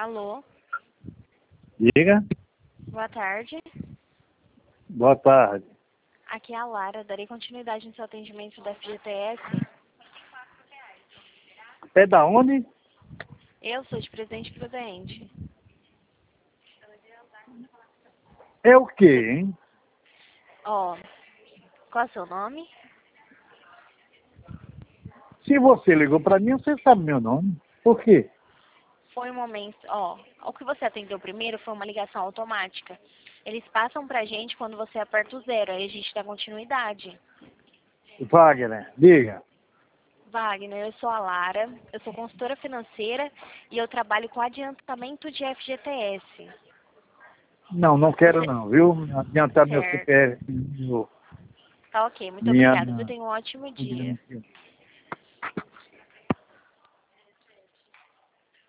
Alô, Diga. boa tarde. Boa tarde. Aqui é a Lara. Darei continuidade no seu atendimento da FGTS. É da onde? Eu sou de Presidente Prudente. É o quê, hein? Ó, qual é o seu nome? Se você ligou pra mim, você sabe meu nome. Por quê? Foi um momento, o que você atendeu primeiro foi uma ligação automática. Eles passam pra gente quando você aperta o 0, aí a gente dá continuidade. Wagner, diga. Wagner, eu sou a Lara, eu sou consultora financeira e eu trabalho com adiantamento de FGTS. Não, não quero Você... não, viu? Adiantar meu Certo. CPF, Tá ok, muito minha... obrigada. Eu tenho um ótimo dia.